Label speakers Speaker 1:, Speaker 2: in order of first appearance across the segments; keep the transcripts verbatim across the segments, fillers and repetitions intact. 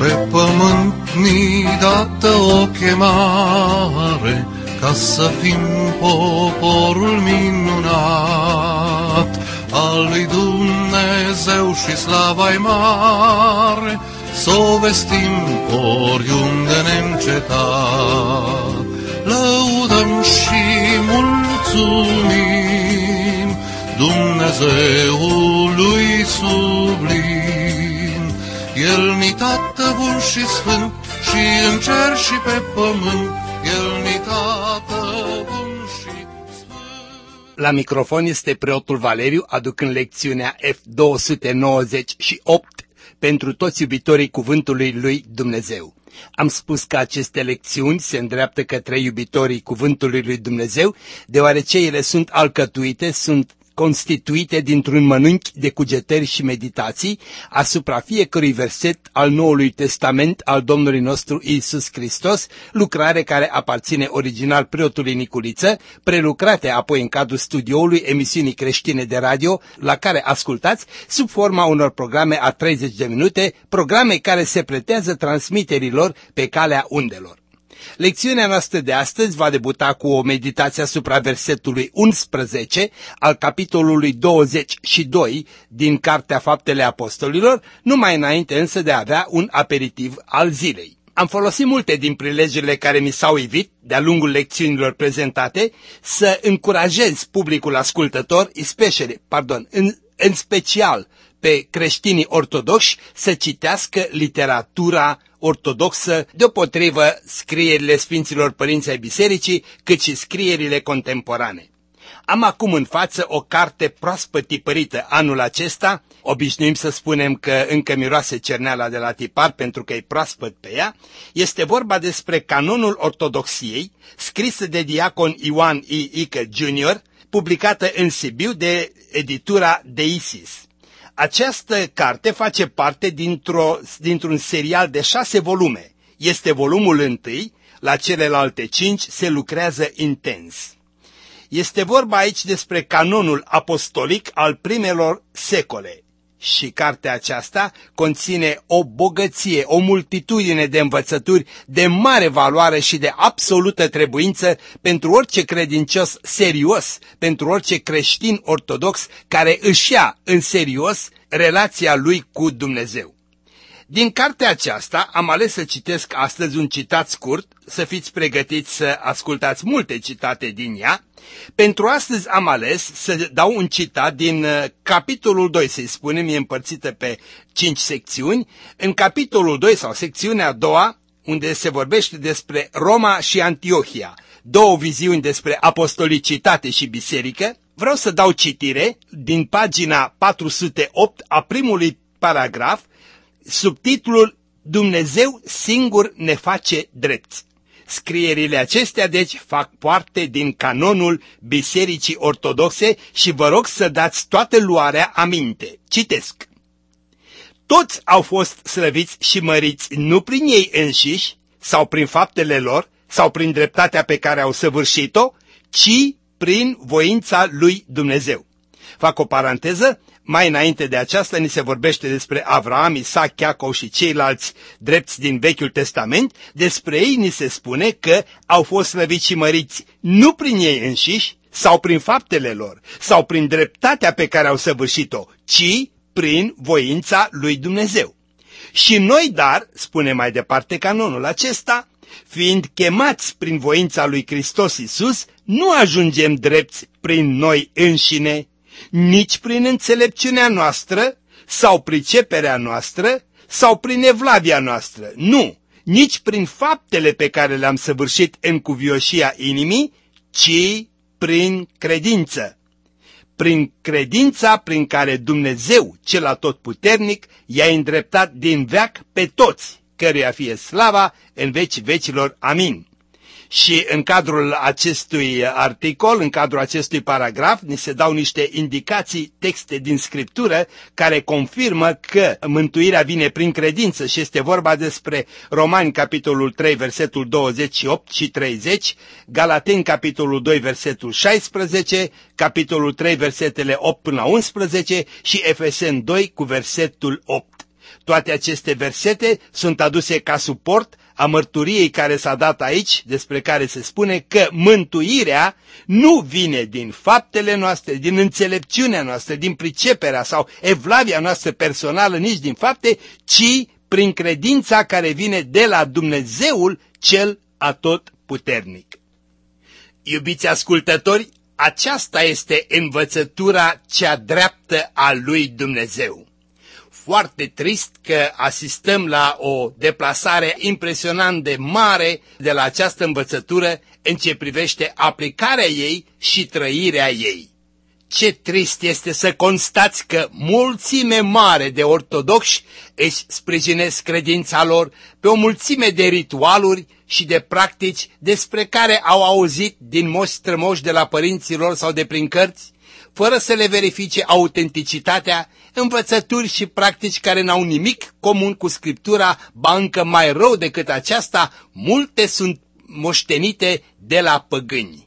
Speaker 1: Pe pământ ni dată o chemare, ca să fim poporul minunat al lui Dumnezeu și slava-i mare, s-o vestim oriunde neîncetat. Lăudăm și mulțumim Dumnezeului sublim. El-ni Tată bun și sfânt, și în cer și pe pământ, El-ni Tată bun și sfânt.
Speaker 2: La microfon este preotul Valeriu, aducând lecțiunea F două sute nouăzeci și opt pentru toți iubitorii Cuvântului lui Dumnezeu. Am spus că aceste lecțiuni se îndreaptă către iubitorii Cuvântului lui Dumnezeu, deoarece ele sunt alcătuite, sunt constituite dintr-un mănânchi de cugetări și meditații asupra fiecărui verset al Noului Testament al Domnului nostru Iisus Hristos, lucrare care aparține original preotului Niculiță, prelucrate apoi în cadrul studioului emisiunii creștine de radio, la care ascultați sub forma unor programe a treizeci de minute, programe care se pretează transmiterilor pe calea undelor. Lecțiunea noastră de astăzi va debuta cu o meditație asupra versetului unsprezece al capitolului douăzeci și doi din Cartea Faptele Apostolilor, numai înainte însă de a avea un aperitiv al zilei. Am folosit multe din prilejele care mi s-au ivit de-a lungul lecțiunilor prezentate să încurajez publicul ascultător, especially, pardon, în, în special pe creștinii ortodoxi, să citească literatura ortodoxă, deopotrivă scrierile Sfinților Părinți ai Bisericii, cât și scrierile contemporane. Am acum în față o carte proaspăt tipărită anul acesta, obișnuim să spunem că încă miroase cerneala de la tipar pentru că e proaspăt pe ea. Este vorba despre Canonul Ortodoxiei, scrisă de diacon Ioan I. Ică junior, publicată în Sibiu de editura Deisis. Această carte face parte dintr-o, dintr-un serial de șase volume. Este volumul întâi, la celelalte cinci se lucrează intens. Este vorba aici despre canonul apostolic al primelor secole. Și cartea aceasta conține o bogăție, o multitudine de învățături de mare valoare și de absolută trebuință pentru orice credincios serios, pentru orice creștin ortodox care își ia în serios relația lui cu Dumnezeu. Din cartea aceasta am ales să citesc astăzi un citat scurt, să fiți pregătiți să ascultați multe citate din ea. Pentru astăzi am ales să dau un citat din capitolul doi, să-i spunem, e împărțită pe cinci secțiuni. În capitolul doi sau secțiunea a doua, unde se vorbește despre Roma și Antiohia, două viziuni despre apostolicitate și biserică, vreau să dau citire din pagina patru sute opt a primului paragraf, subtitlul Dumnezeu singur ne face drepți. Scrierile acestea, deci, fac parte din canonul Bisericii Ortodoxe și vă rog să dați toată luarea aminte. Citesc. Toți au fost slăviți și măriți nu prin ei înșiși, sau prin faptele lor, sau prin dreptatea pe care au săvârșit-o, ci prin voința lui Dumnezeu. Fac o paranteză. Mai înainte de aceasta ni se vorbește despre Avraam, Isaac, Iacov și ceilalți drepți din Vechiul Testament. Despre ei ni se spune că au fost slăviți și măriți nu prin ei înșiși, sau prin faptele lor, sau prin dreptatea pe care au săvârșit-o, ci prin voința lui Dumnezeu. Și noi, dar, spune mai departe canonul acesta, fiind chemați prin voința lui Hristos Iisus, nu ajungem drepți prin noi înșine, nici prin înțelepciunea noastră, sau priceperea noastră, sau prin evlavia noastră, nu, nici prin faptele pe care le-am săvârșit în cuvioșia inimii, ci prin credință. Prin credința prin care Dumnezeu, cel atotputernic, i-a îndreptat din veac pe toți, căruia fie slava în vecii vecilor. Amin. Și în cadrul acestui articol, în cadrul acestui paragraf, ni se dau niște indicații, texte din Scriptură, care confirmă că mântuirea vine prin credință și este vorba despre Romani, capitolul trei, versetul douăzeci și opt și treizeci, Galateni, capitolul doi, versetul șaisprezece, capitolul trei, versetele opt până la unsprezece și Efeseni doi cu versetul opt. Toate aceste versete sunt aduse ca suport a mărturiei care s-a dat aici, despre care se spune că mântuirea nu vine din faptele noastre, din înțelepciunea noastră, din priceperea sau evlavia noastră personală, nici din fapte, ci prin credința care vine de la Dumnezeul cel atotputernic. Iubiți ascultători, aceasta este învățătura cea dreaptă a lui Dumnezeu. Foarte trist că asistăm la o deplasare impresionant de mare de la această învățătură în ce privește aplicarea ei și trăirea ei. Ce trist este să constați că mulțime mare de ortodoxi își sprijinesc credința lor pe o mulțime de ritualuri și de practici despre care au auzit din moși strămoși de la părinții lor sau de prin cărți, fără să le verifice autenticitatea, învățături și practici care n-au nimic comun cu Scriptura, ba încă mai rău decât aceasta, multe sunt moștenite de la păgâni.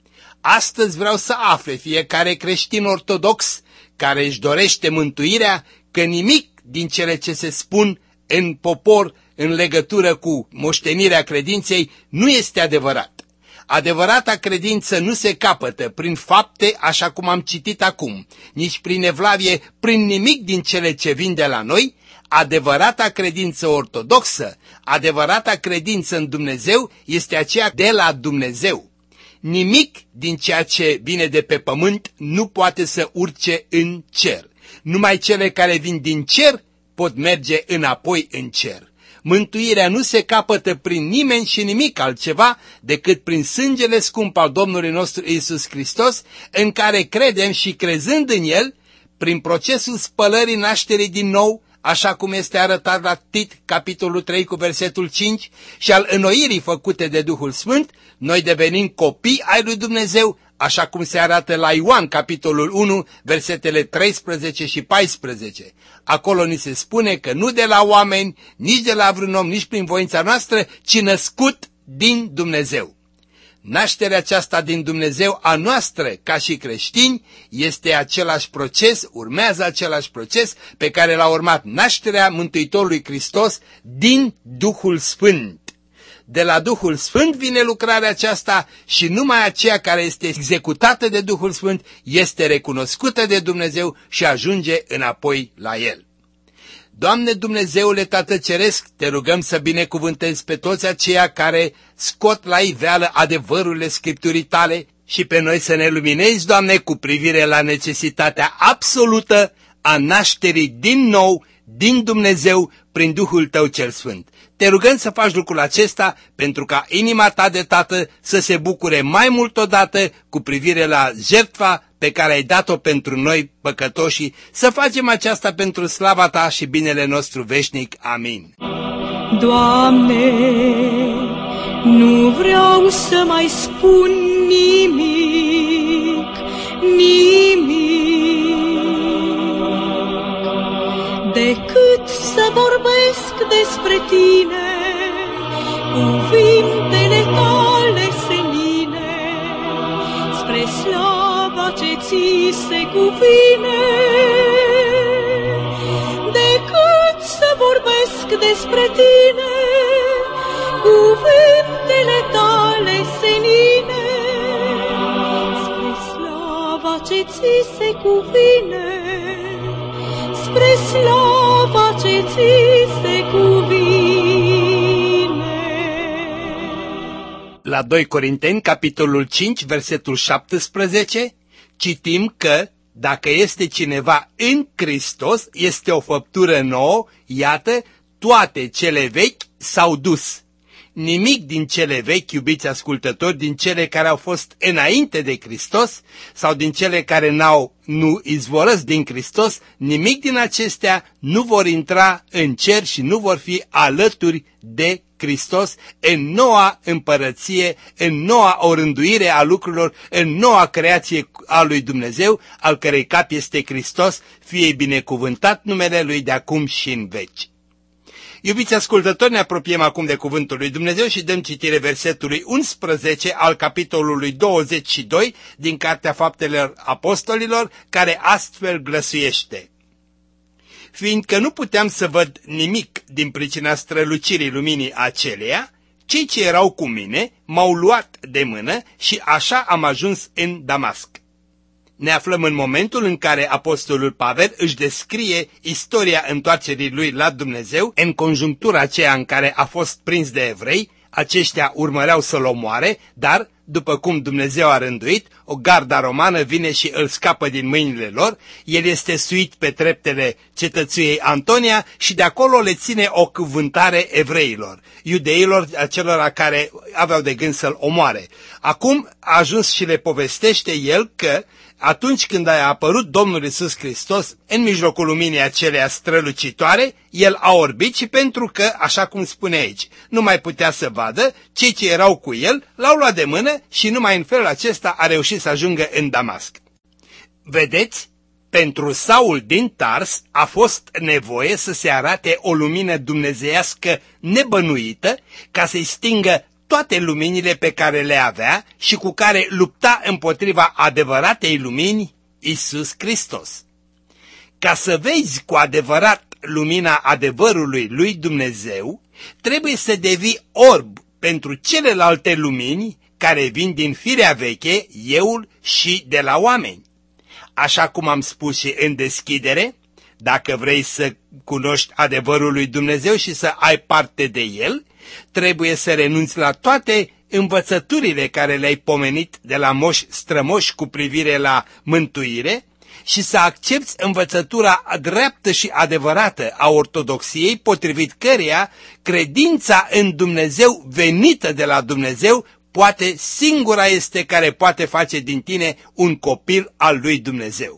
Speaker 2: Astăzi vreau să afle fiecare creștin ortodox care își dorește mântuirea că nimic din cele ce se spun în popor în legătură cu moștenirea credinței nu este adevărat. Adevărata credință nu se capătă prin fapte, așa cum am citit acum, nici prin evlavie, prin nimic din cele ce vin de la noi. Adevărata credință ortodoxă, adevărata credință în Dumnezeu este aceea de la Dumnezeu. Nimic din ceea ce vine de pe pământ nu poate să urce în cer. Numai cele care vin din cer pot merge înapoi în cer. Mântuirea nu se capătă prin nimeni și nimic altceva decât prin sângele scump al Domnului nostru Iisus Hristos, în care credem și crezând în El, prin procesul spălării nașterii din nou, așa cum este arătat la Tit, capitolul trei cu versetul cinci, și al înnoirii făcute de Duhul Sfânt, noi devenim copii ai lui Dumnezeu, așa cum se arată la Ioan, capitolul unu, versetele treisprezece și paisprezece. Acolo ni se spune că nu de la oameni, nici de la vreun om, nici prin voința noastră, ci născut din Dumnezeu. Nașterea aceasta din Dumnezeu a noastră, ca și creștini, este același proces, urmează același proces pe care l-a urmat nașterea Mântuitorului Hristos din Duhul Sfânt. De la Duhul Sfânt vine lucrarea aceasta și numai aceea care este executată de Duhul Sfânt este recunoscută de Dumnezeu și ajunge înapoi la El. Doamne Dumnezeule Tată Ceresc, te rugăm să binecuvântezi pe toți aceia care scot la iveală adevărurile Scripturii Tale și pe noi să ne luminezi, Doamne, cu privire la necesitatea absolută a nașterii din nou din Dumnezeu prin Duhul Tău cel Sfânt. Te rugăm să faci lucrul acesta pentru ca inima Ta de Tată să se bucure mai mult odată cu privire la jertfa pe care ai dat-o pentru noi păcătoșii, să facem aceasta pentru slava Ta și binele nostru veșnic. Amin.
Speaker 3: Doamne, nu vreau să mai spun nimic, nimic, decât să vorbesc despre Tine, cuvintele Tale senine, spre slava ce Ți se cuvine. Decât să vorbesc despre Tine, cuvintele Tale senine, spre slava ce Ți se cuvine, spre slava ce Ți se cuvine.
Speaker 2: La doi Corinteni, capitolul cinci, versetul șaptesprezece, citim că dacă este cineva în Hristos, este o făptură nouă, iată, toate cele vechi s-au dus. Nimic din cele vechi, iubiți ascultători, din cele care au fost înainte de Hristos sau din cele care n-au, nu izvorăsc din Hristos, nimic din acestea nu vor intra în cer și nu vor fi alături de Hristos în noua împărăție, în noua orânduire a lucrurilor, în noua creație a lui Dumnezeu, al cărei cap este Hristos, fie binecuvântat numele Lui de acum și în veci. Iubiți ascultători, ne apropiem acum de cuvântul lui Dumnezeu și dăm citire versetului unsprezece al capitolului douăzeci și doi din Cartea Faptelor Apostolilor, care astfel glăsuiește: fiindcă nu puteam să văd nimic din pricina strălucirii luminii aceleia, cei ce erau cu mine m-au luat de mână și așa am ajuns în Damasc. Ne aflăm în momentul în care apostolul Pavel își descrie istoria întoarcerii lui la Dumnezeu în conjunctura aceea în care a fost prins de evrei. Aceștia urmăreau să-l omoare, dar, după cum Dumnezeu a rânduit, o garda romană vine și îl scapă din mâinile lor, el este suit pe treptele cetățuiei Antonia și de acolo le ține o cuvântare evreilor, iudeilor, acelora care aveau de gând să-l omoare. Acum a ajuns și le povestește el că atunci când a apărut Domnul Iisus Hristos în mijlocul luminii acelea strălucitoare, el a orbit și pentru că, așa cum spune aici, nu mai putea să vadă, cei ce erau cu el l-au luat de mână și numai în felul acesta a reușit să ajungă în Damasc. Vedeți, pentru Saul din Tars a fost nevoie să se arate o lumină dumnezeiască nebănuită ca să-i stingă toate luminile pe care le avea și cu care lupta împotriva adevăratei lumini, Iisus Hristos. Ca să vezi cu adevărat lumina adevărului lui Dumnezeu, trebuie să devii orb pentru celelalte lumini care vin din firea veche, euul și de la oameni. Așa cum am spus și în deschidere, dacă vrei să cunoști adevărul lui Dumnezeu și să ai parte de el, trebuie să renunți la toate învățăturile care le-ai pomenit de la moși strămoși cu privire la mântuire și să accepti învățătura dreaptă și adevărată a ortodoxiei, potrivit căreia credința în Dumnezeu venită de la Dumnezeu poate singura este care poate face din tine un copil al lui Dumnezeu.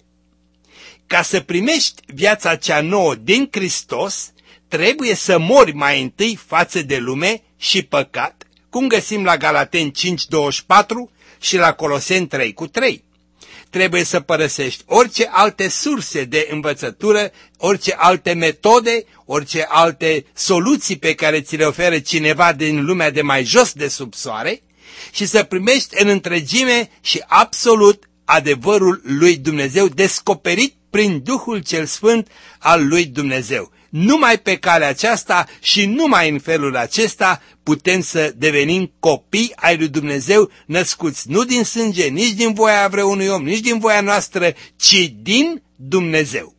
Speaker 2: Ca să primești viața cea nouă din Hristos, trebuie să mori mai întâi față de lume și păcat, cum găsim la Galateni cinci douăzeci și patru și la Coloseni trei cu trei. Trebuie să părăsești orice alte surse de învățătură, orice alte metode, orice alte soluții pe care ți le oferă cineva din lumea de mai jos de sub soare și să primești în întregime și absolut adevărul lui Dumnezeu descoperit prin Duhul cel Sfânt al lui Dumnezeu. Numai pe calea aceasta și numai în felul acesta putem să devenim copii ai lui Dumnezeu, născuți nu din sânge, nici din voia vreunui om, nici din voia noastră, ci din Dumnezeu.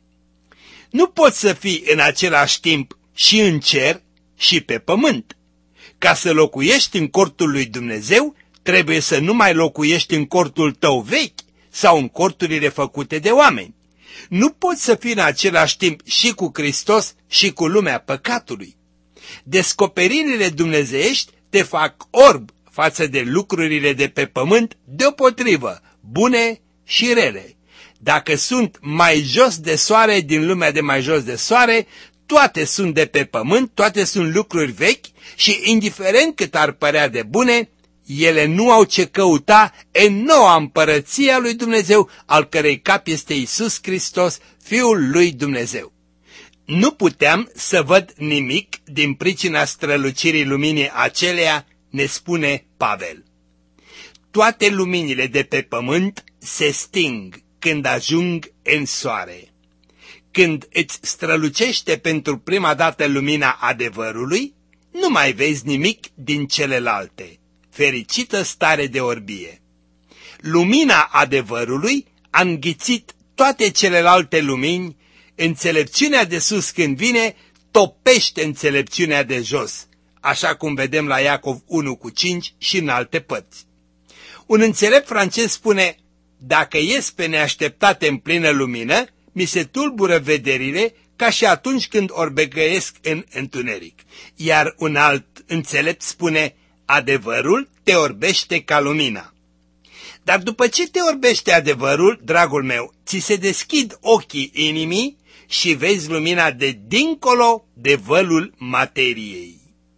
Speaker 2: Nu poți să fii în același timp și în cer și pe pământ. Ca să locuiești în cortul lui Dumnezeu, trebuie să nu mai locuiești în cortul tău vechi sau în corturile făcute de oameni. Nu poți să fii în același timp și cu Hristos și cu lumea păcatului. Descoperirile dumnezeiești te fac orb față de lucrurile de pe pământ, deopotrivă, bune și rele. Dacă sunt mai jos de soare din lumea de mai jos de soare, toate sunt de pe pământ, toate sunt lucruri vechi și, indiferent cât ar părea de bune, ele nu au ce căuta în noua împărăție a lui Dumnezeu, al cărei cap este Iisus Hristos, Fiul lui Dumnezeu. Nu puteam să văd nimic din pricina strălucirii luminii aceleia, ne spune Pavel. Toate luminile de pe pământ se sting când ajung în soare. Când îți strălucește pentru prima dată lumina adevărului, nu mai vezi nimic din celelalte. Fericită stare de orbie! Lumina adevărului a înghițit toate celelalte lumini, înțelepciunea de sus când vine topește înțelepciunea de jos, așa cum vedem la Iacov unu cu cinci și în alte părți. Un înțelept francez spune, dacă ies pe neașteptate în plină lumină, mi se tulbură vederile ca și atunci când orbegăiesc în întuneric. Iar un alt înțelept spune, adevărul te orbește ca lumina. Dar după ce te orbește adevărul, dragul meu, ți se deschid ochii inimii și vezi lumina de dincolo de vălul materiei.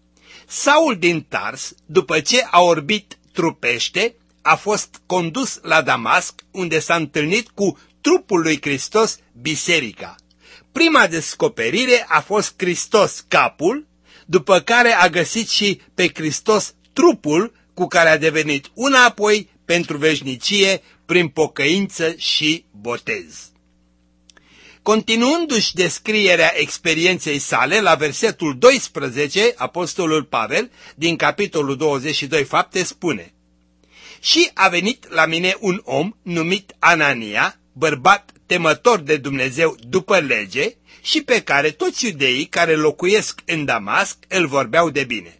Speaker 2: Saul din Tars, după ce a orbit trupește, a fost condus la Damasc, unde s-a întâlnit cu trupul lui Hristos, biserica. Prima descoperire a fost Hristos capul, după care a găsit și pe Hristos trupul cu care a devenit una apoi pentru veșnicie prin pocăință și botez. Continuându-și descrierea experienței sale, la versetul doisprezece, apostolul Pavel, din capitolul douăzeci și doi Fapte, spune: Și a venit la mine un om numit Anania, bărbat temător de Dumnezeu după lege, și pe care toți iudeii care locuiesc în Damasc îl vorbeau de bine.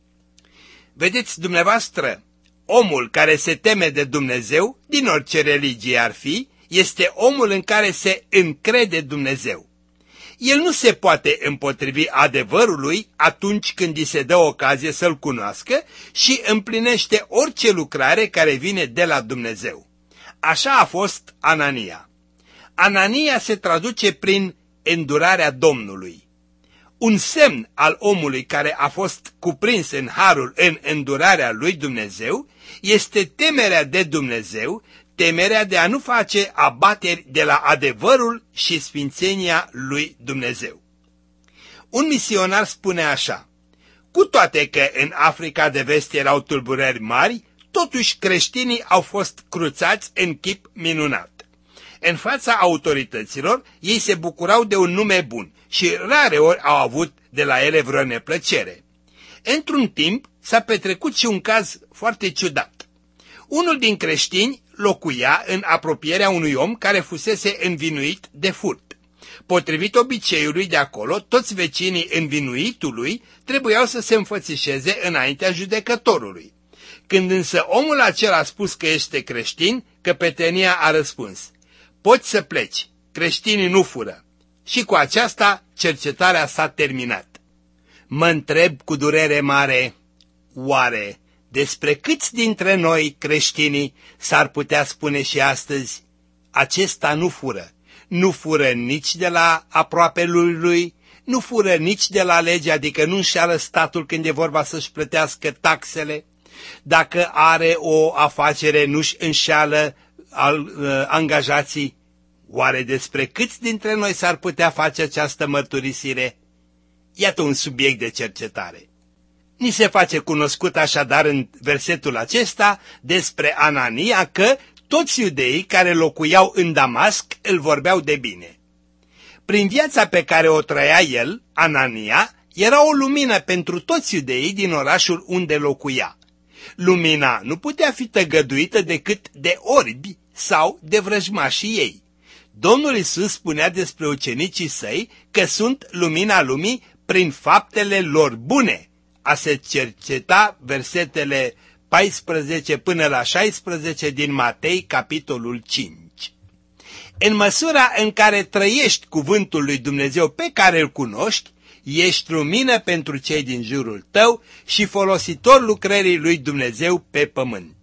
Speaker 2: Vedeți dumneavoastră, omul care se teme de Dumnezeu, din orice religie ar fi, este omul în care se încrede Dumnezeu. El nu se poate împotrivi adevărului atunci când îi se dă ocazie să-l cunoască și împlinește orice lucrare care vine de la Dumnezeu. Așa a fost Anania. Anania se traduce prin îndurarea Domnului. Un semn al omului care a fost cuprins în harul, în îndurarea lui Dumnezeu, este temerea de Dumnezeu, temerea de a nu face abateri de la adevărul și sfințenia lui Dumnezeu. Un misionar spune așa: cu toate că în Africa de Vest erau tulburări mari, totuși creștinii au fost cruțați în chip minunat. În fața autorităților, ei se bucurau de un nume bun și rare ori au avut de la ele vreo neplăcere. Într-un timp s-a petrecut și un caz foarte ciudat. Unul din creștini locuia în apropierea unui om care fusese învinuit de furt. Potrivit obiceiului de acolo, toți vecinii învinuitului trebuiau să se înfățișeze înaintea judecătorului. Când însă omul acela a spus că este creștin, căpetenia a răspuns: poți să pleci, creștinii nu fură. Și cu aceasta cercetarea s-a terminat. Mă întreb cu durere mare, oare despre câți dintre noi, creștinii, s-ar putea spune și astăzi: acesta nu fură, nu fură nici de la aproapelul lui, nu fură nici de la lege, adică nu înșeală statul când e vorba să-și plătească taxele, dacă are o afacere nu-și înșeală al, uh, angajații. Oare despre câți dintre noi s-ar putea face această mărturisire? Iată un subiect de cercetare. Ni se face cunoscut așadar în versetul acesta despre Anania că toți iudeii care locuiau în Damasc îl vorbeau de bine. Prin viața pe care o trăia el, Anania, era o lumină pentru toți iudeii din orașul unde locuia. Lumina nu putea fi tăgăduită decât de orbi sau de vrăjmașii ei. Domnul Iisus spunea despre ucenicii săi că sunt lumina lumii prin faptele lor bune. A se cerceta versetele paisprezece până la șaisprezece din Matei, capitolul cinci. În măsura în care trăiești cuvântul lui Dumnezeu pe care îl cunoști, ești lumină pentru cei din jurul tău și folositor lucrării lui Dumnezeu pe pământ.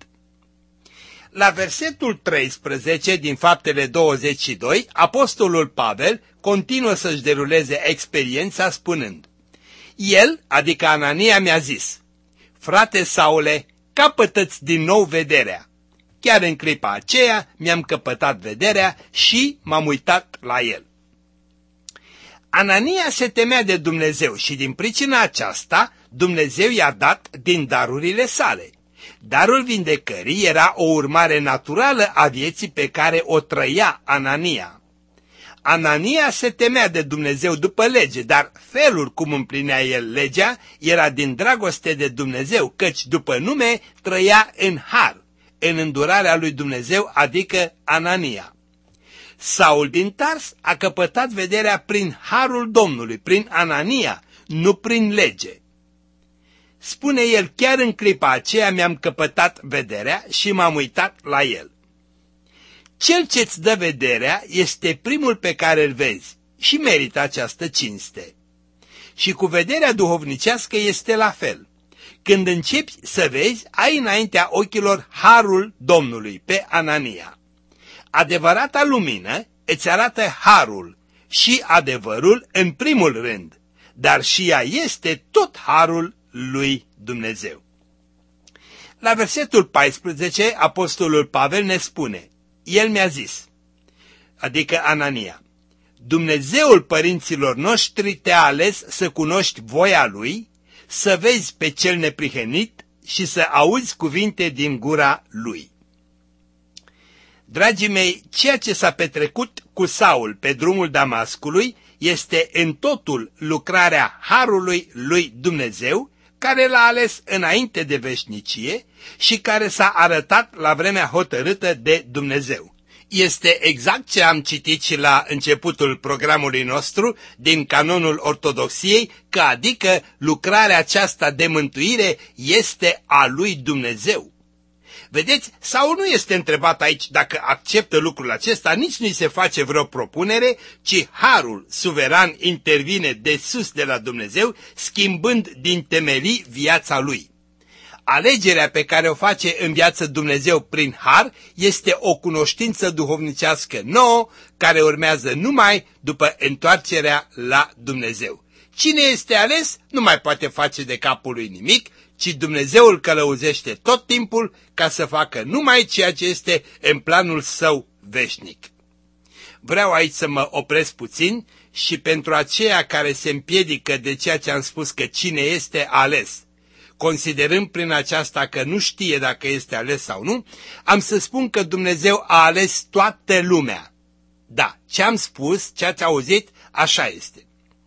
Speaker 2: La versetul treisprezece din Faptele douăzeci și doi, apostolul Pavel continuă să-și deruleze experiența spunând: el, adică Anania, mi-a zis: frate Saule, capătă-ți din nou vederea. Chiar în clipa aceea mi-am căpătat vederea și m-am uitat la el. Anania se temea de Dumnezeu și din pricina aceasta Dumnezeu i-a dat din darurile sale. Darul vindecării era o urmare naturală a vieții pe care o trăia Anania. Anania se temea de Dumnezeu după lege, dar felul cum împlinea el legea era din dragoste de Dumnezeu, căci după nume trăia în har, în îndurarea lui Dumnezeu, adică Anania. Saul din Tars a căpătat vederea prin harul Domnului, prin Anania, nu prin lege. Spune el: chiar în clipa aceea mi-am căpătat vederea și m-am uitat la el. Cel ce-ți dă vederea este primul pe care îl vezi și merită această cinste. Și cu vederea duhovnicească este la fel. Când începi să vezi, ai înaintea ochilor harul Domnului pe Anania. Adevărata lumină îți arată harul și adevărul în primul rând, dar și ea este tot harul lui Dumnezeu. La versetul paisprezece, apostolul Pavel ne spune: el mi-a zis, adică Anania: Dumnezeul părinților noștri te-a ales să cunoști voia lui, să vezi pe cel neprihănit și să auzi cuvinte din gura lui. Dragii mei, ceea ce s-a petrecut cu Saul pe drumul Damascului este în totul lucrarea harului lui Dumnezeu, care l-a ales înainte de veșnicie și care s-a arătat la vremea hotărâtă de Dumnezeu. Este exact ce am citit și la începutul programului nostru din canonul ortodoxiei, că adică lucrarea aceasta de mântuire este a lui Dumnezeu. Vedeți, Saul nu este întrebat aici dacă acceptă lucrul acesta, nici nu-i se face vreo propunere, ci harul suveran intervine de sus de la Dumnezeu, schimbând din temelii viața lui. Alegerea pe care o face în viață Dumnezeu prin har este o cunoștință duhovnicească nouă, care urmează numai după întoarcerea la Dumnezeu. Cine este ales nu mai poate face de capul lui nimic, ci Dumnezeu îl călăuzește tot timpul ca să facă numai ceea ce este în planul său veșnic. Vreau aici să mă opresc puțin și pentru aceia care se împiedică de ceea ce am spus că cine este ales, considerând prin aceasta că nu știe dacă este ales sau nu, am să spun că Dumnezeu a ales toată lumea. Da, ce am spus, ce ați auzit, așa este.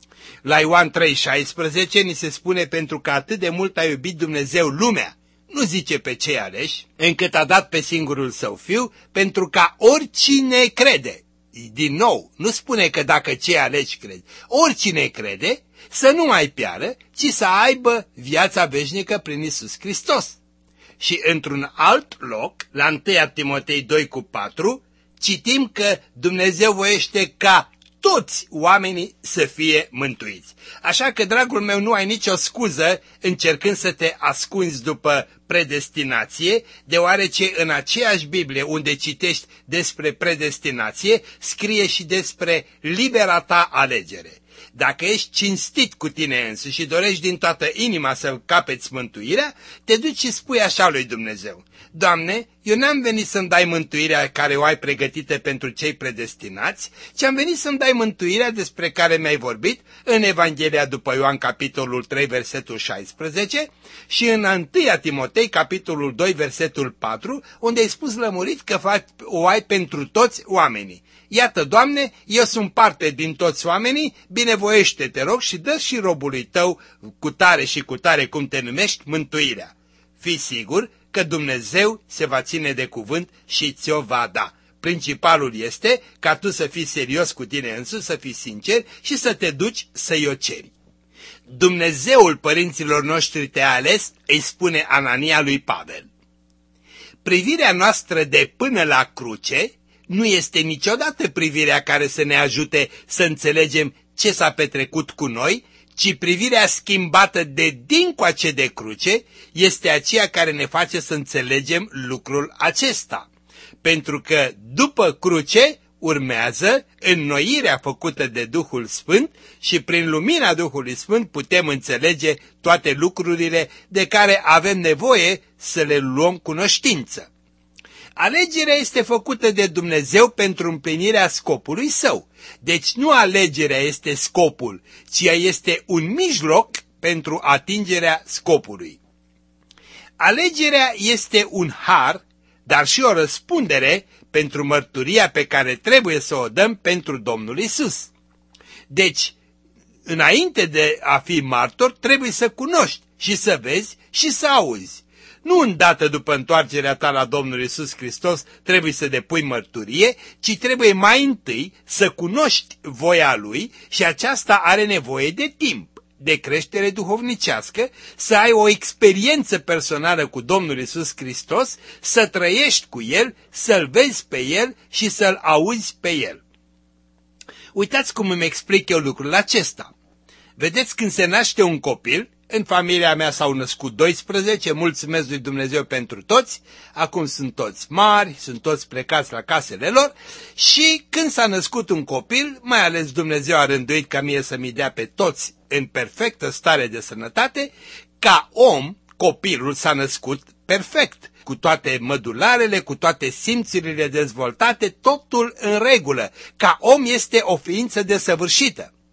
Speaker 2: La Ioan trei șaisprezece ni se spune: pentru că atât de mult a iubit Dumnezeu lumea, nu zice pe cei aleși, încât a dat pe singurul său fiu, pentru ca oricine crede. Din nou, nu spune că dacă cei aleși cred, oricine crede, să nu mai piară, ci să aibă viața veșnică prin Iisus Hristos. Și într-un alt loc, la întâi Timotei doi cu patru, citim că Dumnezeu voiește ca toți oamenii să fie mântuiți. Așa că, dragul meu, nu ai nicio scuză încercând să te ascunzi după predestinație, deoarece în aceeași Biblie unde citești despre predestinație, scrie și despre libera ta alegere. Dacă ești cinstit cu tine însuși și dorești din toată inima să capeți mântuirea, te duci și spui așa lui Dumnezeu: Doamne, eu n-am venit să-mi dai mântuirea care o ai pregătită pentru cei predestinați, ci am venit să-mi dai mântuirea despre care mi-ai vorbit în Evanghelia după Ioan, capitolul trei, versetul șaisprezece, și în întâi Timotei, capitolul doi, versetul patru, unde ai spus lămurit că faci, o ai pentru toți oamenii. Iată, Doamne, eu sunt parte din toți oamenii, binevoiește, te rog, și dă și robului tău, cu tare și cu tare cum te numești, mântuirea. Fii sigur că Dumnezeu se va ține de cuvânt și ți-o va da. Principalul este ca tu să fii serios cu tine însuți, să fii sincer și să te duci să-i o ceri. Dumnezeul părinților noștri te-a ales, îi spune Anania lui Pavel. Privirea noastră de până la cruce nu este niciodată privirea care să ne ajute să înțelegem ce s-a petrecut cu noi, ci privirea schimbată de dincoace de cruce este aceea care ne face să înțelegem lucrul acesta. Pentru că după cruce urmează înnoirea făcută de Duhul Sfânt și prin lumina Duhului Sfânt putem înțelege toate lucrurile de care avem nevoie să le luăm cunoștință. Alegerea este făcută de Dumnezeu pentru împlinirea scopului său. Deci nu alegerea este scopul, ci ea este un mijloc pentru atingerea scopului. Alegerea este un har, dar și o răspundere pentru mărturia pe care trebuie să o dăm pentru Domnul Isus. Deci, înainte de a fi martor, trebuie să cunoști și să vezi și să auzi. Nu îndată după întoarcerea ta la Domnul Iisus Hristos trebuie să depui mărturie, ci trebuie mai întâi să cunoști voia Lui și aceasta are nevoie de timp, de creștere duhovnicească, să ai o experiență personală cu Domnul Iisus Hristos, să trăiești cu El, să-L vezi pe El și să-L auzi pe El. Uitați cum îmi explic eu lucrul acesta. Vedeți, când se naște un copil, în familia mea s-au născut doisprezece, mulțumesc lui Dumnezeu pentru toți, acum sunt toți mari, sunt toți plecați la casele lor și când s-a născut un copil, mai ales Dumnezeu a rânduit ca mie să mi dea pe toți în perfectă stare de sănătate, ca om, copilul s-a născut perfect, cu toate mădularele, cu toate simțurile dezvoltate, totul în regulă, ca om este o ființă desăvârșită.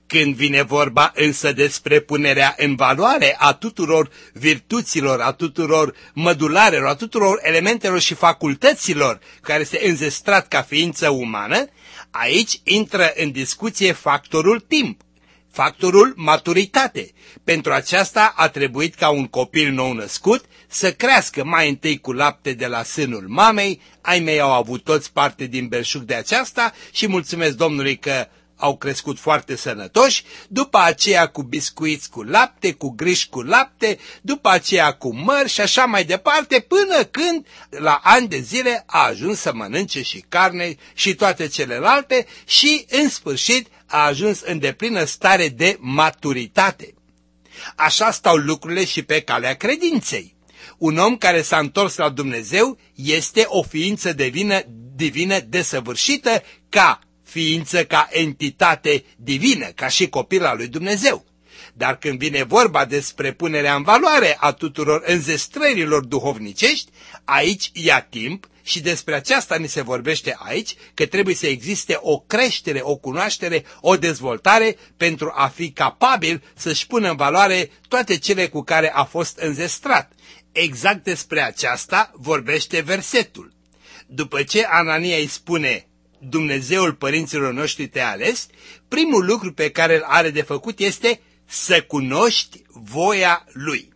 Speaker 2: Când vine vorba însă despre punerea în valoare a tuturor virtuților, a tuturor mădularelor, a tuturor elementelor și facultăților care se înzestrat ca ființă umană, aici intră în discuție factorul timp, factorul maturitate. Pentru aceasta a trebuit ca un copil nou născut să crească mai întâi cu lapte de la sânul mamei. Ai mei au avut toți parte din belșug de aceasta și mulțumesc Domnului că au crescut foarte sănătoși, după aceea cu biscuiți cu lapte, cu griși cu lapte, după aceea cu măr și așa mai departe, până când la ani de zile a ajuns să mănânce și carne și toate celelalte și în sfârșit a ajuns în deplină stare de maturitate. Așa stau lucrurile și pe calea credinței. Un om care s-a întors la Dumnezeu este o ființă divină, divină desăvârșită ca ființă, ca entitate divină, ca și copil al lui Dumnezeu. Dar când vine vorba despre punerea în valoare a tuturor înzestrărilor duhovnicești, aici ia timp și despre aceasta ni se vorbește aici, că trebuie să existe o creștere, o cunoaștere, o dezvoltare pentru a fi capabil să-și pună în valoare toate cele cu care a fost înzestrat. Exact despre aceasta vorbește versetul. După ce Anania îi spune: Dumnezeul părinților noștri te-a ales, primul lucru pe care îl are de făcut este să cunoști voia Lui.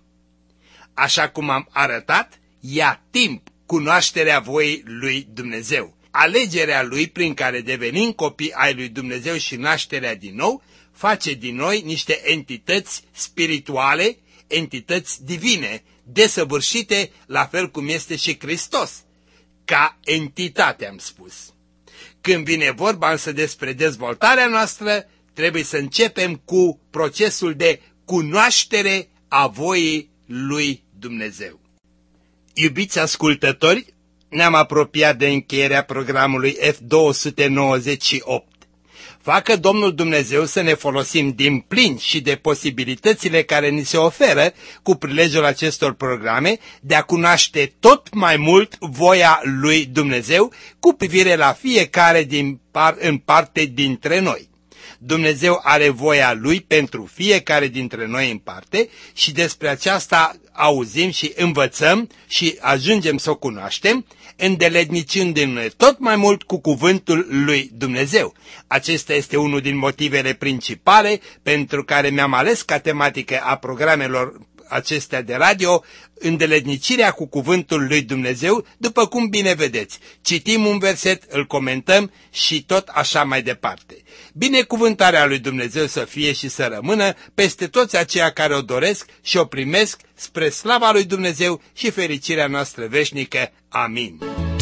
Speaker 2: Așa cum am arătat, ia timp cunoașterea voii lui Dumnezeu. Alegerea Lui prin care devenim copii ai lui Dumnezeu și nașterea din nou, face din noi niște entități spirituale, entități divine, desăvârșite, la fel cum este și Hristos. Ca entitate am spus. Când vine vorba însă despre dezvoltarea noastră, trebuie să începem cu procesul de cunoaștere a voii lui Dumnezeu. Iubiți ascultători, ne-am apropiat de încheierea programului F două sute nouăzeci și opt. Facă Domnul Dumnezeu să ne folosim din plin și de posibilitățile care ni se oferă cu prilejul acestor programe de a cunoaște tot mai mult voia lui Dumnezeu cu privire la fiecare din par, în parte dintre noi. Dumnezeu are voia Lui pentru fiecare dintre noi în parte și despre aceasta auzim și învățăm și ajungem să o cunoaștem, îndeletnicându-ne tot mai mult cu cuvântul lui Dumnezeu. Acesta este unul din motivele principale pentru care mi-am ales ca tematică a programelor acestea de radio, îndeletnicirea cu cuvântul lui Dumnezeu, după cum bine vedeți. Citim un verset, îl comentăm și tot așa mai departe. Binecuvântarea lui Dumnezeu să fie și să rămână peste toți aceia care o doresc și o primesc spre slava lui Dumnezeu și fericirea noastră veșnică. Amin.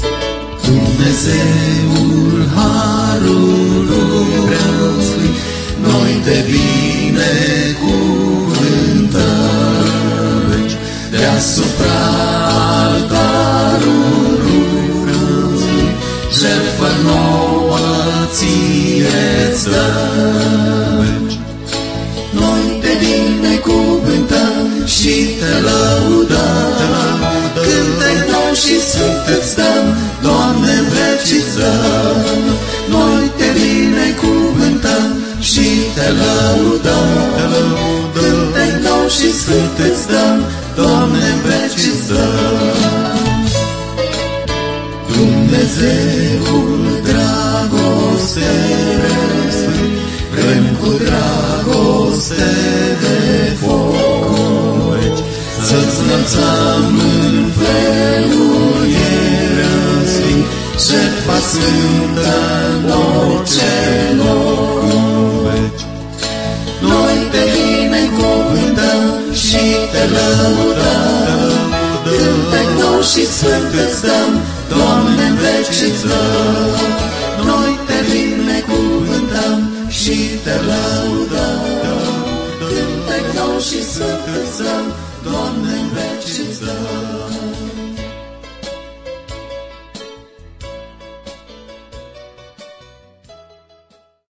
Speaker 4: Dumnezeul harului preasfânt, noi te binecuvântăm, deasupra altarului preasfânt, jertfă nouă ție-ți dăm. Noi te binecuvântăm și te lăudăm, cântec nou și sfânt îți dăm, Doamne, în veci îți dăm. Noi te binecuvântăm și te lăudăm, cântec nou și sfânt îți dăm, Doamne, în veci îți dăm. Dumnezeul dragostei, vrem cu dragoste de foc să-ți înălțăm în felul ierăsfânt, jertfa sfântă în orice loc. Noi te binecuvântăm și te lăudăm, cântec nou și sfânt îți dăm, Doamne, în veci îți dăm. Noi te binecuvântăm și te lăudăm, cântec nou și sfânt îți dăm, Doamne, în veci îți dăm.